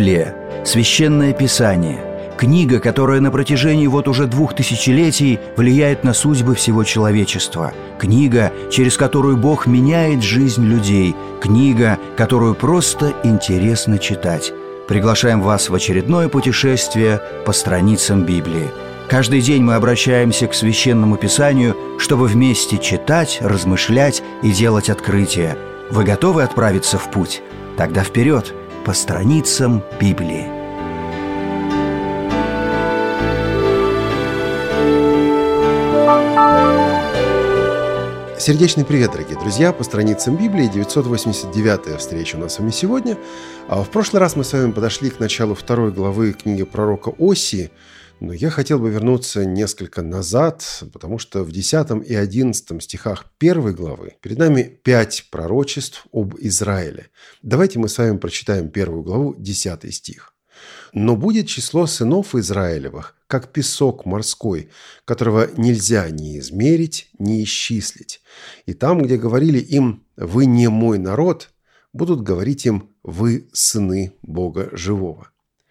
Библия – священное писание, книга, которая на протяжении уже 2000 влияет на судьбы всего человечества, книга, через которую Бог меняет жизнь людей, книга, которую просто интересно читать. Приглашаем вас в очередное путешествие по страницам Библии. Каждый день мы обращаемся к Священному Писанию, чтобы вместе читать, размышлять и делать открытия. Вы готовы отправиться в путь? Тогда вперед, по страницам Библии. Сердечный привет, дорогие друзья! По страницам Библии 989-я встреча у нас с вами сегодня. В прошлый раз мы с вами подошли к началу 2 главы книги пророка Осии, но я хотел бы вернуться несколько назад, потому что в 10 и 11 стихах 1 главы перед нами 5 пророчеств об Израиле. Давайте мы с вами прочитаем 1 главу, 10 стих. «Но будет число сынов Израилевых, как песок морской, которого нельзя ни измерить, ни исчислить. И там, где говорили им «Вы не мой народ», будут говорить им «Вы сыны Бога живого».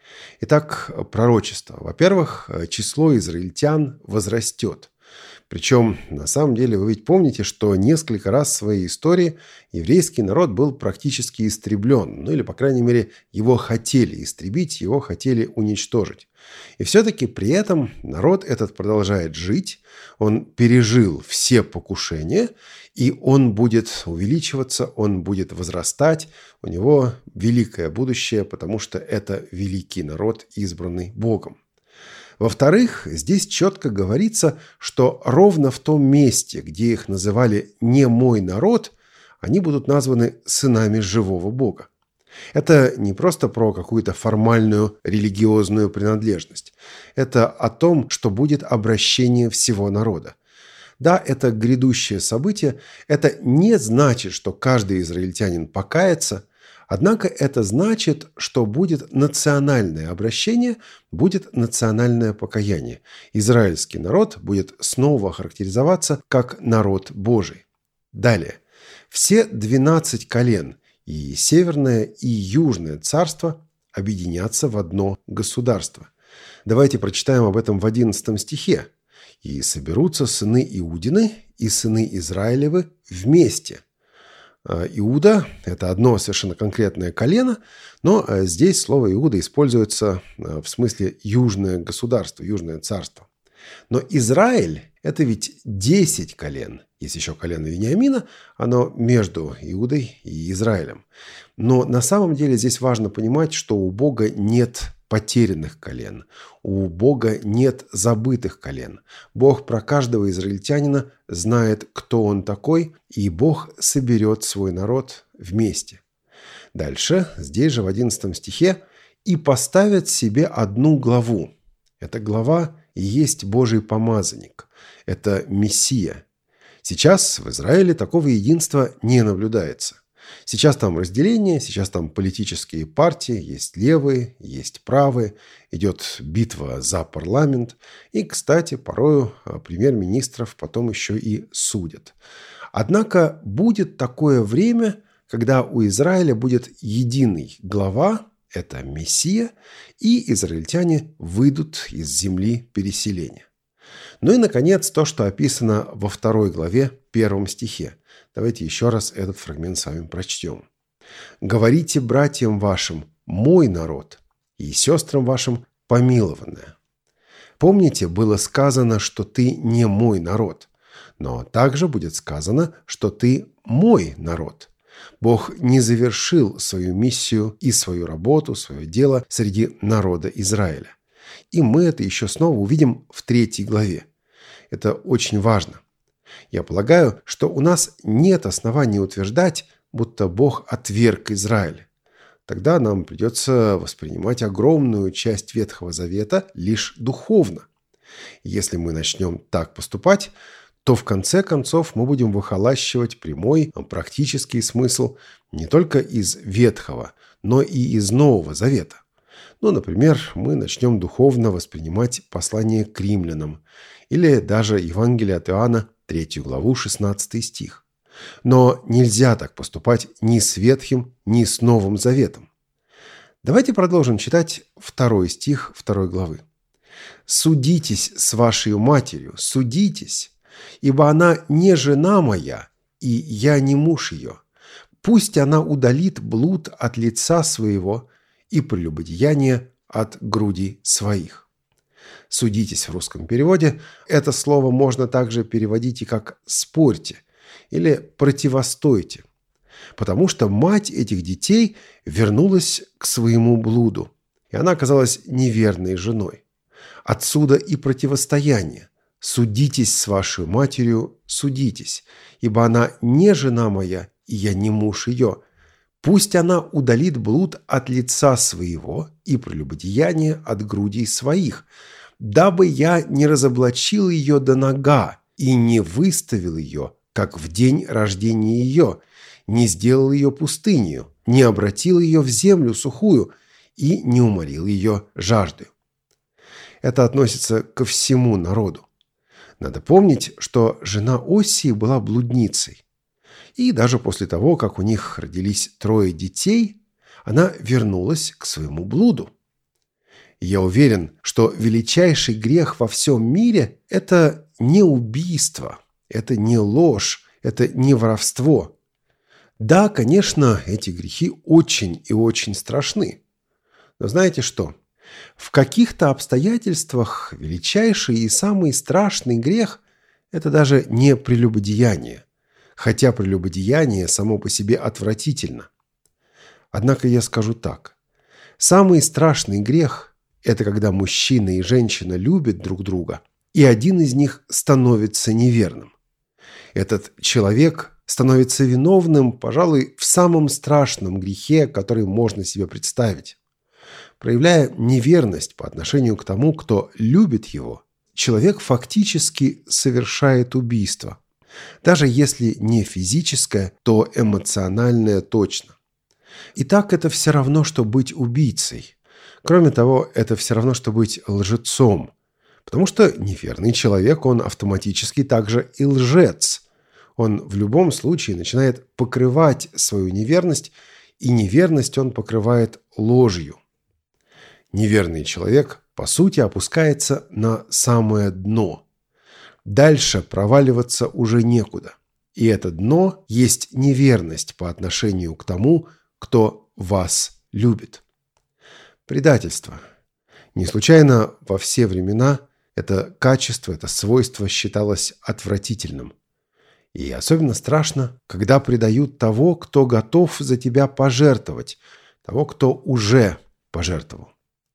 Итак, пророчество. Во-первых, число израильтян возрастет. Причем, на самом деле, вы ведь помните, что несколько раз в своей истории еврейский народ был практически истреблен. Или, по крайней мере, его хотели истребить, его хотели уничтожить. И все-таки при этом народ этот продолжает жить, он пережил все покушения, и он будет увеличиваться, он будет возрастать. У него великое будущее, потому что это великий народ, избранный Богом. Во-вторых, здесь четко говорится, что ровно в том месте, где их называли «не мой народ», они будут названы сынами живого Бога. Это не просто про какую-то формальную религиозную принадлежность. Это о том, что будет обращение всего народа. Да, это грядущее событие. Это не значит, что каждый израильтянин покается. Однако это значит, что будет национальное обращение, будет национальное покаяние. Израильский народ будет снова характеризоваться как народ Божий. Далее. Все 12 колен, и Северное, и Южное царство объединятся в одно государство. Давайте прочитаем об этом в 11 стихе. «И соберутся сыны Иудины и сыны Израилевы вместе». Иуда – это одно совершенно конкретное колено, но здесь слово Иуда используется в смысле южное государство, южное царство. Но Израиль – это ведь 10 колен. Есть еще колено Вениамина, оно между Иудой и Израилем. Но на самом деле здесь важно понимать, что у Бога нет потерянных колен. У Бога нет забытых колен. Бог про каждого израильтянина знает, кто он такой, и Бог соберет свой народ вместе. Дальше, здесь же в 11 стихе, «И поставят себе одну главу». Эта глава и есть Божий помазанник. Это Мессия. Сейчас в Израиле такого единства не наблюдается. Сейчас там разделение, сейчас там политические партии, есть левые, есть правые, идет битва за парламент. И, кстати, порою премьер-министров потом еще и судят. Однако будет такое время, когда у Израиля будет единый глава, это Мессия, и израильтяне выйдут из земли переселения. Ну и, наконец, то, что описано во 2 главе, 1 стихе. Давайте еще раз этот фрагмент с вами прочтем. «Говорите братьям вашим, мой народ, и сестрам вашим, помилованное». Помните, было сказано, что ты не мой народ, но также будет сказано, что ты мой народ. Бог не завершил свою миссию и свою работу, свое дело среди народа Израиля. И мы это еще снова увидим в 3 главе. Это очень важно. Я полагаю, что у нас нет оснований утверждать, будто Бог отверг Израиль. Тогда нам придется воспринимать огромную часть Ветхого Завета лишь духовно. Если мы начнем так поступать, то в конце концов мы будем выхолащивать прямой практический смысл не только из Ветхого, но и из Нового Завета. Ну, например, мы начнем духовно воспринимать послание к римлянам или даже Евангелие от Иоанна, 3 главу, 16 стих. Но нельзя так поступать ни с Ветхим, ни с Новым Заветом. Давайте продолжим читать 2 стих 2 главы. «Судитесь с вашей матерью, судитесь, ибо она не жена моя, и я не муж ее. Пусть она удалит блуд от лица своего и прелюбодеяние от груди своих». «Судитесь» в русском переводе. Это слово можно также переводить и как «спорьте» или «противостойте», потому что мать этих детей вернулась к своему блуду, и она оказалась неверной женой. Отсюда и противостояние. «Судитесь с вашей матерью, судитесь, ибо она не жена моя, и я не муж ее. Пусть она удалит блуд от лица своего и прелюбодеяние от грудей своих, дабы я не разоблачил ее до нога и не выставил ее, как в день рождения ее, не сделал ее пустынью, не обратил ее в землю сухую и не уморил ее жаждою». Это относится ко всему народу. Надо помнить, что жена Осии была блудницей. И даже после того, как у них родились 3 детей, она вернулась к своему блуду. И я уверен, что величайший грех во всем мире – это не убийство, это не ложь, это не воровство. Да, конечно, эти грехи очень и очень страшны. Но знаете что? В каких-то обстоятельствах величайший и самый страшный грех – это даже не прелюбодеяние, хотя прелюбодеяние само по себе отвратительно. Однако я скажу так. Самый страшный грех – это когда мужчина и женщина любят друг друга, и один из них становится неверным. Этот человек становится виновным, пожалуй, в самом страшном грехе, который можно себе представить. Проявляя неверность по отношению к тому, кто любит его, человек фактически совершает убийство. Даже если не физическое, то эмоциональное точно. Итак, это все равно, что быть убийцей. Кроме того, это все равно, что быть лжецом. Потому что неверный человек, он автоматически также и лжец. Он в любом случае начинает покрывать свою неверность, и неверность он покрывает ложью. Неверный человек, по сути, опускается на самое дно. Дальше проваливаться уже некуда. И это дно есть неверность по отношению к тому, кто вас любит. Предательство. Не случайно во все времена это качество, это свойство считалось отвратительным. И особенно страшно, когда предают того, кто готов за тебя пожертвовать, того, кто уже пожертвовал.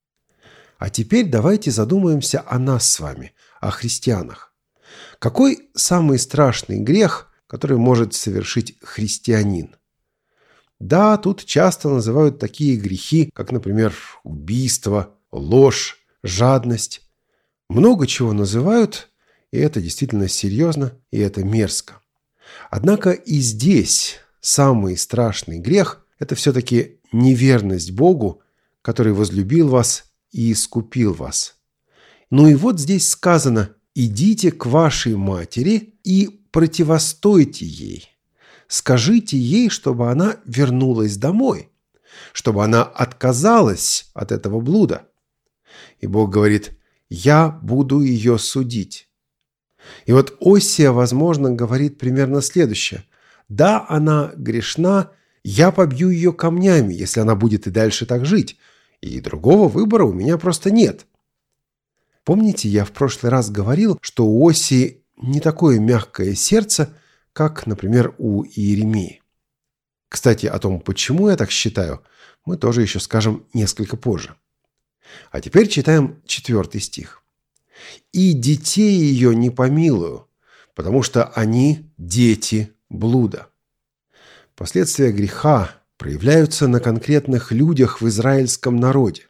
А теперь давайте задумаемся о нас с вами, о христианах. Какой самый страшный грех, который может совершить христианин? Да, тут часто называют такие грехи, как, например, убийство, ложь, жадность. Много чего называют, и это действительно серьезно, и это мерзко. Однако и здесь самый страшный грех – это все-таки неверность Богу, который возлюбил вас и искупил вас. Ну и вот здесь сказано: «Идите к вашей матери и противостойте ей. Скажите ей, чтобы она вернулась домой, чтобы она отказалась от этого блуда». И Бог говорит: «Я буду ее судить». И вот Осия, возможно, говорит примерно следующее: «Да, она грешна, я побью ее камнями, если она будет и дальше так жить, и другого выбора у меня просто нет». Помните, я в прошлый раз говорил, что у Осии не такое мягкое сердце, как, например, у Иеремии. Кстати, о том, почему я так считаю, мы тоже еще скажем несколько позже. А теперь читаем 4 стих. «И детей ее не помилую, потому что они дети блуда». Последствия греха проявляются на конкретных людях в израильском народе.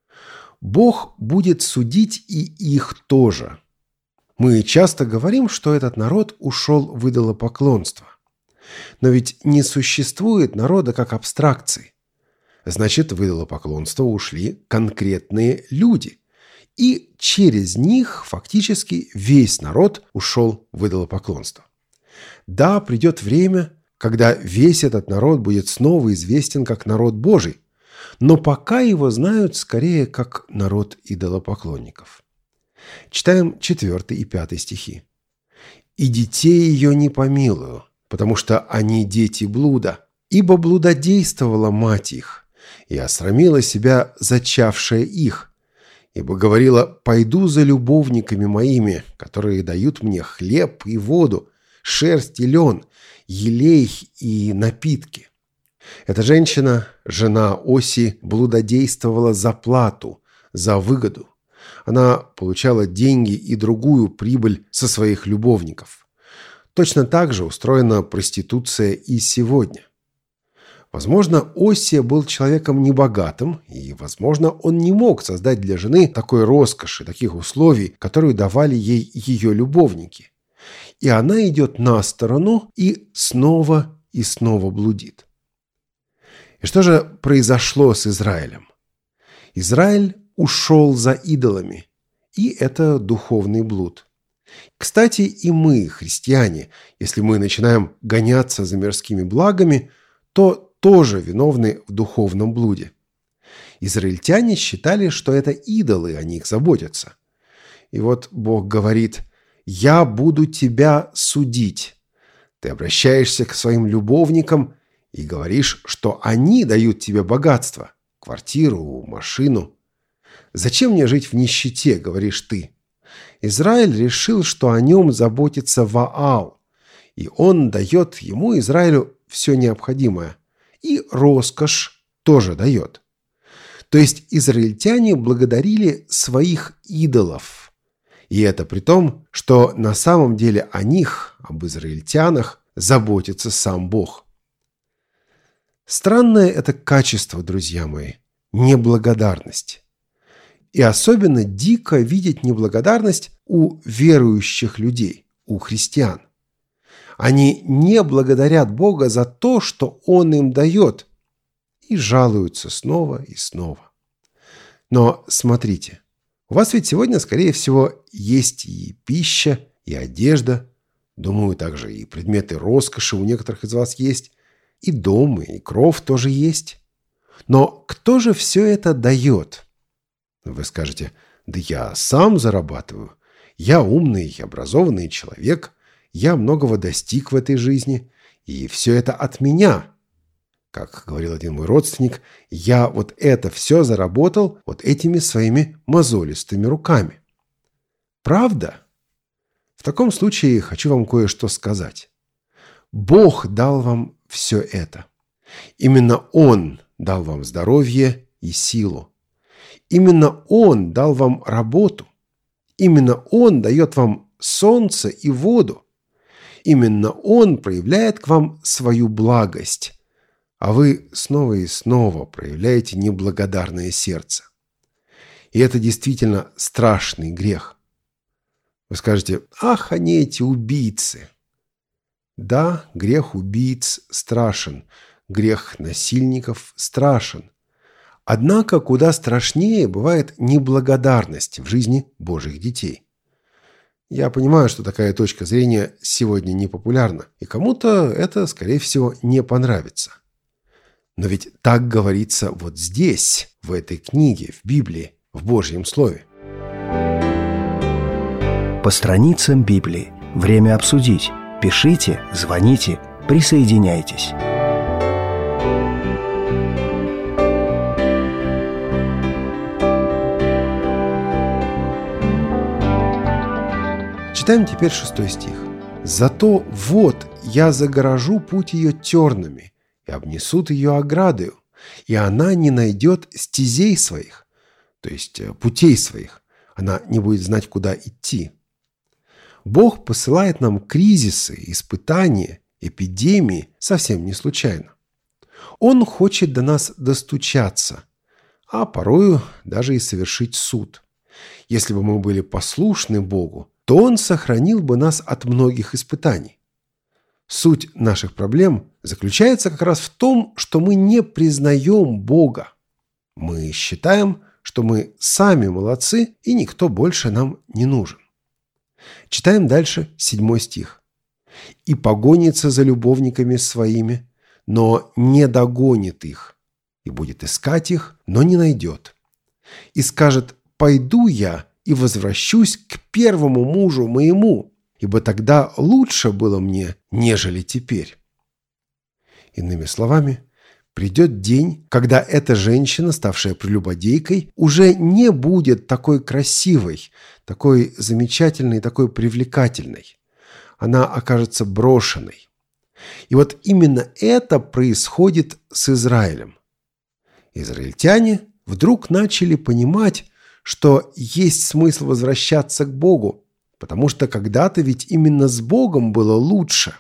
Бог будет судить и их тоже. Мы часто говорим, что этот народ ушел в идолопоклонство. Но ведь не существует народа как абстракции. Значит, в идолопоклонство ушли конкретные люди. И через них фактически весь народ ушел в идолопоклонство. Да, придет время, когда весь этот народ будет снова известен как народ Божий. но пока его знают скорее как народ идолопоклонников. Читаем 4 и 5 стихи. «И детей ее не помилую, потому что они дети блуда, ибо блудодействовала мать их, и осрамила себя зачавшая их, ибо говорила: пойду за любовниками моими, которые дают мне хлеб и воду, шерсть и лен, елей и напитки». Эта женщина, жена Оси, блудодействовала за плату, за выгоду. Она получала деньги и другую прибыль со своих любовников. Точно так же устроена проституция и сегодня. Возможно, Осия был человеком небогатым, и, возможно, он не мог создать для жены такой роскоши, таких условий, которые давали ей ее любовники. И она идет на сторону и снова блудит. И что же произошло с Израилем? Израиль ушел за идолами, и это духовный блуд. Кстати, и мы, христиане, если мы начинаем гоняться за мирскими благами, то тоже виновны в духовном блуде. Израильтяне считали, что это идолы, о них заботятся. И вот Бог говорит: «Я буду тебя судить». Ты обращаешься к своим любовникам и говоришь, что они дают тебе богатство, квартиру, машину. «Зачем мне жить в нищете?» – говоришь ты. Израиль решил, что о нем заботится Ваал, и он дает ему, Израилю, все необходимое. И роскошь тоже дает. То есть израильтяне благодарили своих идолов. И это при том, что на самом деле о них, об израильтянах, заботится сам Бог. Странное это качество, друзья мои, неблагодарность. И особенно дико видеть неблагодарность у верующих людей, у христиан. Они не благодарят Бога за то, что Он им дает, и жалуются снова и снова. Но смотрите, у вас ведь сегодня, скорее всего, есть и пища, и одежда, думаю, также и предметы роскоши у некоторых из вас есть, и дом, и кров тоже есть. Но кто же все это дает? Вы скажете: да я сам зарабатываю, я умный и образованный человек, я многого достиг в этой жизни, и все это от меня. Как говорил один мой родственник, я вот это все заработал вот этими своими мозолистыми руками. Правда? В таком случае хочу вам кое-что сказать. Бог дал вам все это. Именно Он дал вам здоровье и силу. Именно Он дал вам работу. Именно Он дает вам солнце и воду. Именно Он проявляет к вам свою благость, а вы снова и снова проявляете неблагодарное сердце. И это действительно страшный грех. Вы скажете: ах, они эти убийцы. Да, грех убийц страшен, грех насильников страшен. Однако куда страшнее бывает неблагодарность в жизни Божьих детей. Я понимаю, что такая точка зрения сегодня не популярна, и кому-то это, скорее всего, не понравится. Но ведь так говорится вот здесь, в этой книге, в Библии, в Божьем Слове. По страницам Библии. Время обсудить. Пишите, звоните, присоединяйтесь. Читаем теперь 6 стих. «Зато вот я загорожу путь ее тернами, и обнесут ее оградою, и она не найдет стезей своих», то есть путей своих. Она не будет знать, куда идти. Бог посылает нам кризисы, испытания, эпидемии совсем не случайно. Он хочет до нас достучаться, а порою даже и совершить суд. Если бы мы были послушны Богу, то Он сохранил бы нас от многих испытаний. Суть наших проблем заключается как раз в том, что мы не признаем Бога. Мы считаем, что мы сами молодцы, и никто больше нам не нужен. Читаем дальше 7 стих. «И погонится за любовниками своими, но не догонит их. и будет искать их, но не найдет. И скажет: «Пойду я и возвращусь к первому мужу моему, ибо тогда лучше было мне, нежели теперь». Иными словами, придет день, когда эта женщина, ставшая прелюбодейкой, уже не будет такой красивой, такой замечательной, такой привлекательной. Она окажется брошенной. И вот именно это происходит с Израилем. Израильтяне вдруг начали понимать, что есть смысл возвращаться к Богу, потому что когда-то ведь именно с Богом было лучше.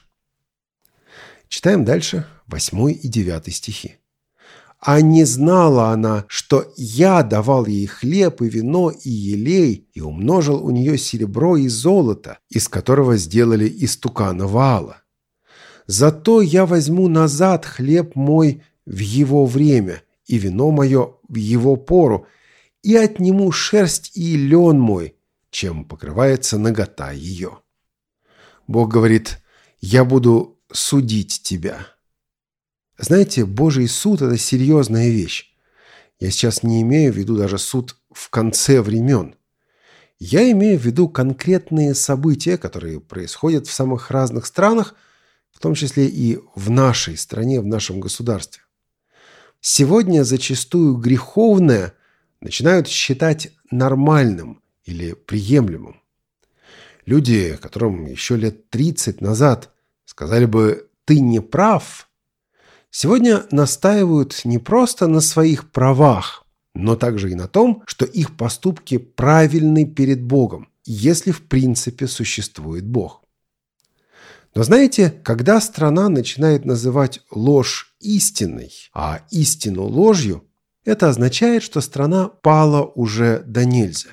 Читаем дальше 8 и 9 стихи. «А не знала она, что я давал ей хлеб и вино и елей, и умножил у нее серебро и золото, из которого сделали истукана Ваала. Зато я возьму назад хлеб мой в его время, и вино мое в его пору, и отниму шерсть и лен мой, чем покрывается нагота ее». Бог говорит: «Я буду судить тебя». Знаете, Божий суд – это серьезная вещь. Я сейчас не имею в виду даже суд в конце времен. Я имею в виду конкретные события, которые происходят в самых разных странах, в том числе и в нашей стране, в нашем государстве. Сегодня зачастую греховное начинают считать нормальным или приемлемым. Люди, которым еще лет 30 назад сказали бы «ты не прав», сегодня настаивают не просто на своих правах, но также и на том, что их поступки правильны перед Богом, если в принципе существует Бог. Но знаете, когда страна начинает называть ложь истиной, а истину ложью, это означает, что страна пала уже донельзя.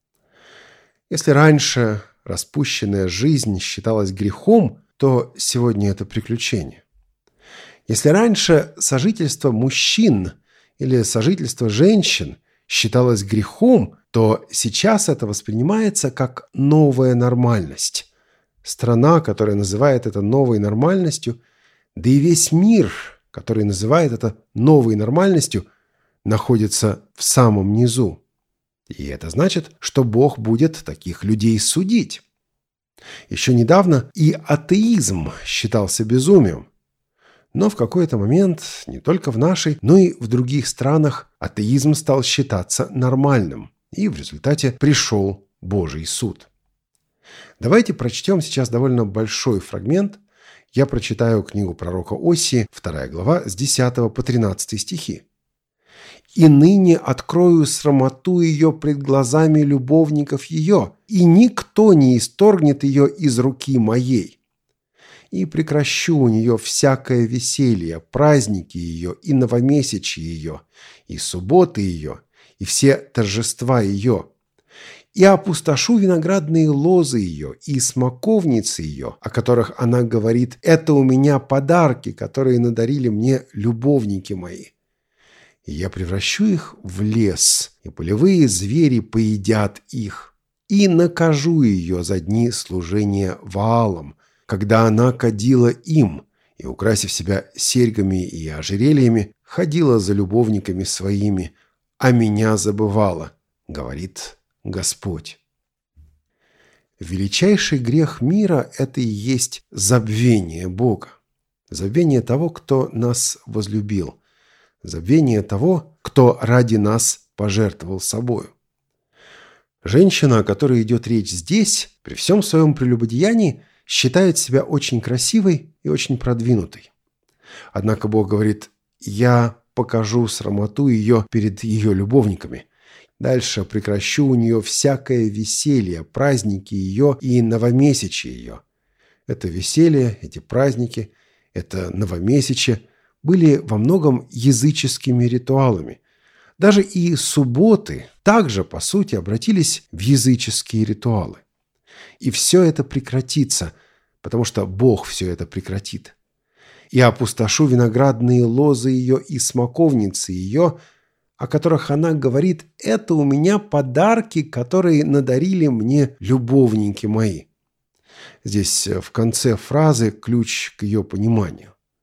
Если раньше распущенная жизнь считалась грехом, то сегодня это приключение. Если раньше сожительство мужчин или сожительство женщин считалось грехом, то сейчас это воспринимается как новая нормальность. Страна, которая называет это новой нормальностью, да и весь мир, который называет это новой нормальностью, находится в самом низу. И это значит, что Бог будет таких людей судить. Еще недавно и атеизм считался безумием. Но в какой-то момент, не только в нашей, но и в других странах, атеизм стал считаться нормальным. И в результате пришел Божий суд. Давайте прочтем сейчас довольно большой фрагмент. Я прочитаю книгу пророка Осии, 2 глава, с 10 по 13 стихи. «И ныне открою срамоту ее пред глазами любовников ее, и никто не исторгнет ее из руки моей. И прекращу у нее всякое веселье, праздники ее и новомесячье ее, и субботы ее, и все торжества ее. И опустошу виноградные лозы ее и смоковницы ее, о которых она говорит: это у меня подарки, которые надарили мне любовники мои. И я превращу их в лес, и полевые звери поедят их. И накажу ее за дни служения Ваалам, когда она кадила им, и, украсив себя серьгами и ожерельями, ходила за любовниками своими, а меня забывала, говорит Господь». Величайший грех мира – это и есть забвение Бога. Забвение того, кто нас возлюбил. Забвение того, кто ради нас пожертвовал собою. Женщина, о которой идет речь здесь, при всем своем прелюбодеянии, считает себя очень красивой и очень продвинутой. Однако Бог говорит: «Я покажу срамоту ее перед ее любовниками. Дальше прекращу у нее всякое веселье, праздники ее и новомесячье ее». Это веселье, эти праздники, это новомесячье были во многом языческими ритуалами. Даже и субботы также, по сути, обратились в языческие ритуалы. И все это прекратится, потому что Бог все это прекратит. «И опустошу виноградные лозы ее и смоковницы ее, о которых она говорит: это у меня подарки, которые надарили мне любовники мои». Здесь в конце фразы ключ к ее пониманию.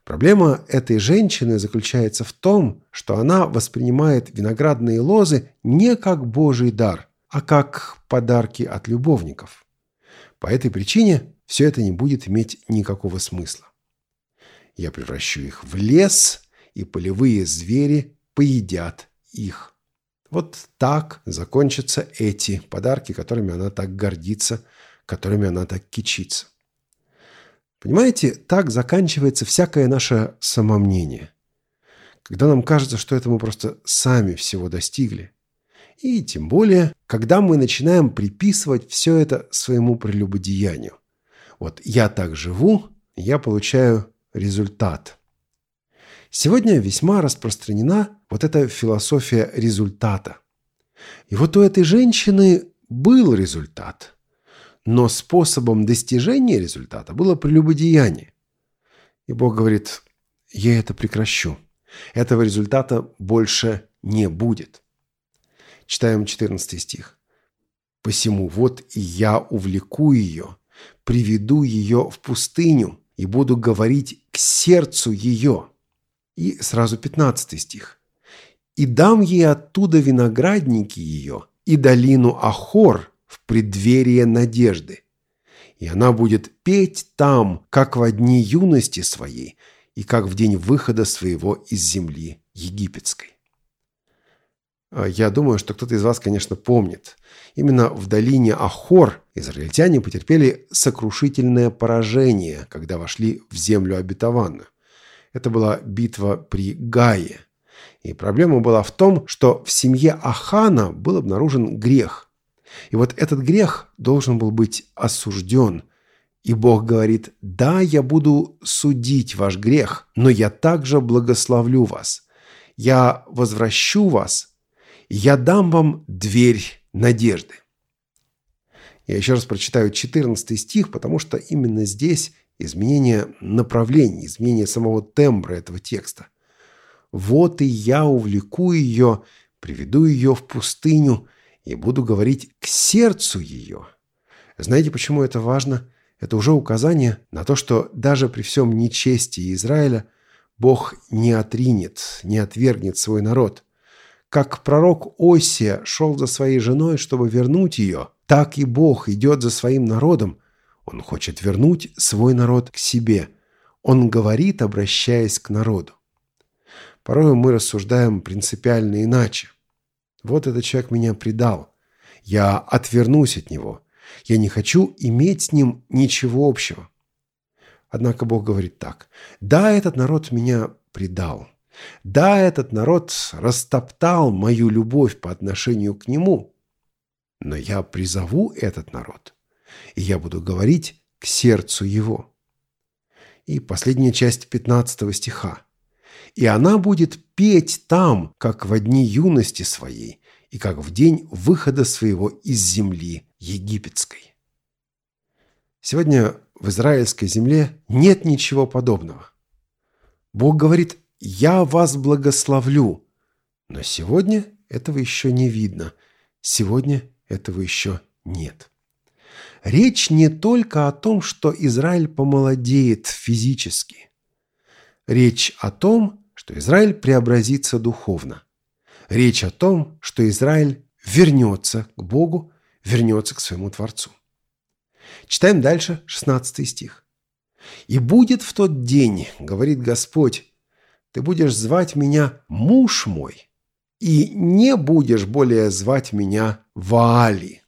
Проблема этой женщины заключается в том, что она воспринимает виноградные лозы не как Божий дар, а как подарки от любовников. По этой причине все это не будет иметь никакого смысла. Я превращу их в лес, и полевые звери поедят их. Вот так закончатся эти подарки, которыми она так гордится, которыми она так кичится. Понимаете, так заканчивается всякое наше самомнение. Когда нам кажется, что это мы просто сами всего достигли. И тем более, когда мы начинаем приписывать все это своему прелюбодеянию. Вот я так живу, я получаю результат. Сегодня весьма распространена вот эта философия результата. И вот у этой женщины был результат. Но способом достижения результата было прелюбодеяние. И Бог говорит, я это прекращу. Этого результата больше не будет. Читаем 14 стих. «Посему вот и я увлеку ее, приведу ее в пустыню и буду говорить к сердцу ее». И сразу 15 стих. «И дам ей оттуда виноградники ее и долину Ахор в преддверие надежды. И она будет петь там, как во дни юности своей, и как в день выхода своего из земли египетской». Я думаю, что кто-то из вас, конечно, помнит. Именно в долине Ахор израильтяне потерпели сокрушительное поражение, когда вошли в землю обетованную. Это была битва при Гае. И проблема была в том, что в семье Ахана был обнаружен грех. И вот этот грех должен был быть осужден. И Бог говорит, да, я буду судить ваш грех, но я также благословлю вас. Я возвращу вас, я дам вам дверь надежды. Я еще раз прочитаю 14 стих, потому что именно здесь изменение направления, изменение самого тембра этого текста. «Вот и я увлеку ее, приведу ее в пустыню и буду говорить к сердцу ее». Знаете, почему это важно? Это уже указание на то, что даже при всем нечестии Израиля Бог не отринет, не отвергнет свой народ. Как пророк Осия шел за своей женой, чтобы вернуть ее, так и Бог идет за своим народом. Он хочет вернуть свой народ к себе. Он говорит, обращаясь к народу. Порой мы рассуждаем принципиально иначе. Вот этот человек меня предал. Я отвернусь от него. Я не хочу иметь с ним ничего общего. Однако Бог говорит так. Да, этот народ меня предал. Да, этот народ растоптал мою любовь по отношению к нему. Но я призову этот народ, и я буду говорить к сердцу его. И последняя часть 15 стиха. «И она будет петь там, как во дни юности своей, и как в день выхода своего из земли египетской». Сегодня в израильской земле нет ничего подобного. Бог говорит, «Я вас благословлю». Но сегодня этого еще не видно. Сегодня этого еще нет. Речь не только о том, что Израиль помолодеет физически. Речь о том, что Израиль преобразится духовно. Речь о том, что Израиль вернется к Богу, вернется к своему Творцу. Читаем дальше 16 стих. «И будет в тот день, говорит Господь, ты будешь звать меня муж мой, и не будешь более звать меня Ваали».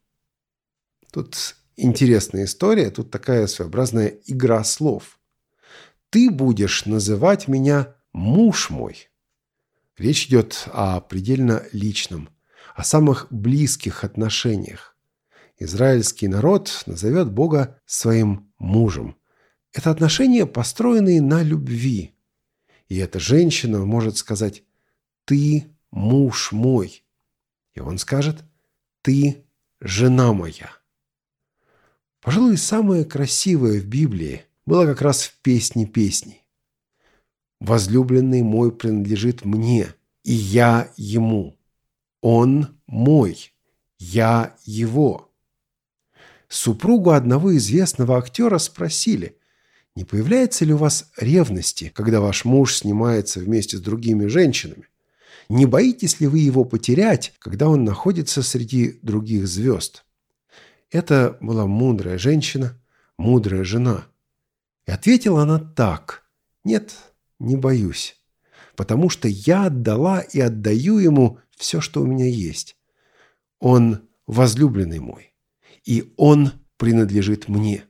Тут интересная история, тут такая своеобразная игра слов. «Ты будешь называть меня муж мой». Речь идет о предельно личном, о самых близких отношениях. Израильский народ назовет Бога своим мужем. Это отношения, построенные на любви. И эта женщина может сказать «ты муж мой». И он скажет «ты жена моя». Пожалуй, самое красивое в Библии было как раз в «Песне песней». «Возлюбленный мой принадлежит мне, и я ему. Он мой, я его». Супругу одного известного актера спросили, Не появляется ли у вас ревности, когда ваш муж снимается вместе с другими женщинами? Не боитесь ли вы его потерять, когда он находится среди других звезд? Это была мудрая женщина, мудрая жена. И ответила она так: «Нет, не боюсь, потому что я отдала и отдаю ему все, что у меня есть. Он возлюбленный мой, и он принадлежит мне».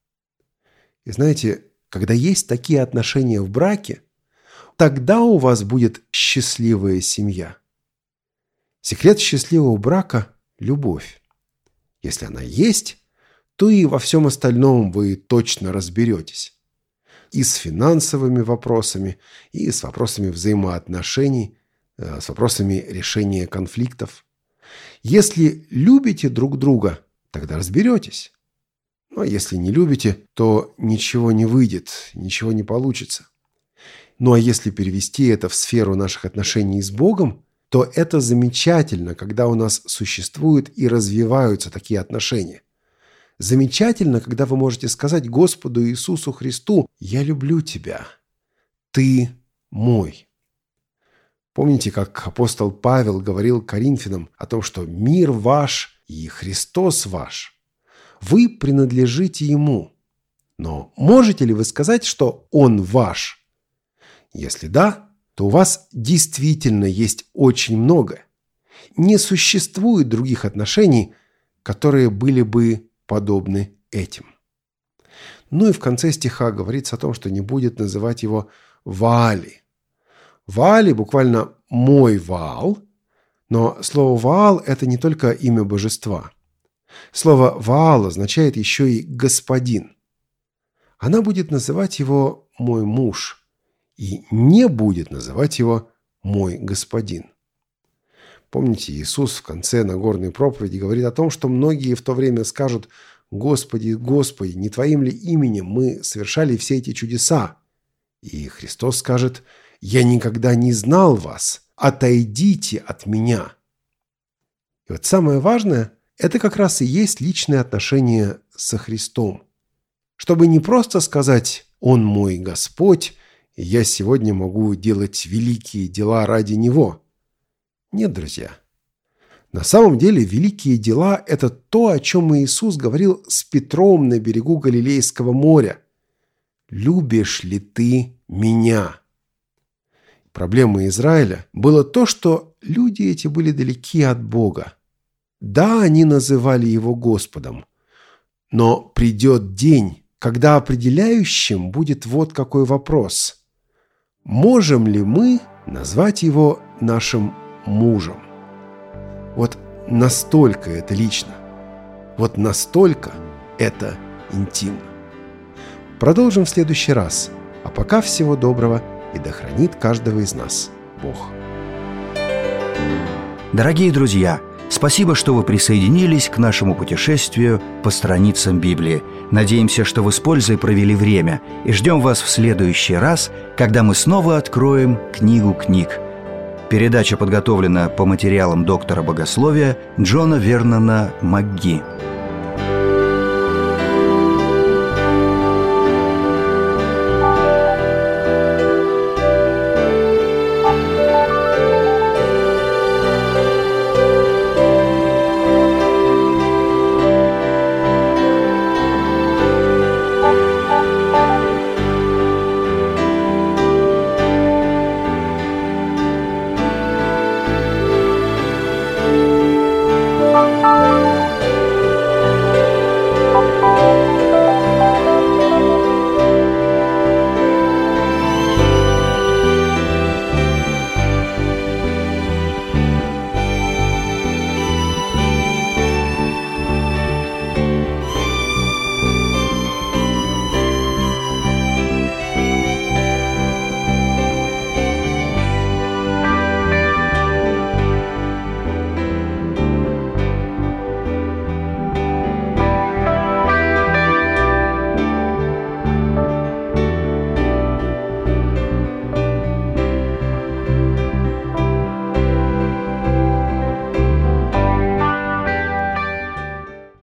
И знаете, когда есть такие отношения в браке, тогда у вас будет счастливая семья. Секрет счастливого брака – любовь. Если она есть, то и во всем остальном вы точно разберетесь. И с финансовыми вопросами, и с вопросами взаимоотношений, с вопросами решения конфликтов. Если любите друг друга, тогда разберетесь. Ну, а если не любите, то ничего не выйдет, ничего не получится. Ну, а если перевести это в сферу наших отношений с Богом, то это замечательно, когда у нас существуют и развиваются такие отношения. Замечательно, когда вы можете сказать Господу Иисусу Христу: «Я люблю тебя, ты мой». Помните, как апостол Павел говорил Коринфянам о том, что мир ваш и Христос ваш. Вы принадлежите Ему. Но можете ли вы сказать, что Он ваш? Если да, то у вас действительно есть очень многое. Не существует других отношений, которые были бы подобны этим. Ну и в конце стиха говорится о том, что не будет называть его Ваали. Ваали буквально «мой Ваал», но слово «Ваал» – это не только имя божества. Слово «Ваал» означает еще и «господин». Она будет называть его «мой муж» и не будет называть его «мой господин». Помните, Иисус в конце Нагорной проповеди говорит о том, что многие в то время скажут: «Господи, Господи, не Твоим ли именем мы совершали все эти чудеса?» И Христос скажет: «Я никогда не знал вас, отойдите от меня». И вот самое важное – это как раз и есть личные отношения со Христом. Чтобы не просто сказать «Он мой Господь, и я сегодня могу делать великие дела ради Него». Нет, друзья. На самом деле великие дела – это то, о чем Иисус говорил с Петром на берегу Галилейского моря. «Любишь ли ты меня?» Проблемой Израиля было то, что люди эти были далеки от Бога. Да, они называли Его Господом, но придет день, когда определяющим будет вот какой вопрос: можем ли мы назвать Его нашим мужем? Вот настолько это лично, вот настолько это интимно. Продолжим в следующий раз, а пока всего доброго, и да хранит каждого из нас Бог. Дорогие друзья, спасибо, что вы присоединились к нашему путешествию по страницам Библии. Надеемся, что вы с пользой провели время, и ждем вас в следующий раз, когда мы снова откроем книгу книг. Передача подготовлена по материалам доктора богословия Джона Вернона МакГи.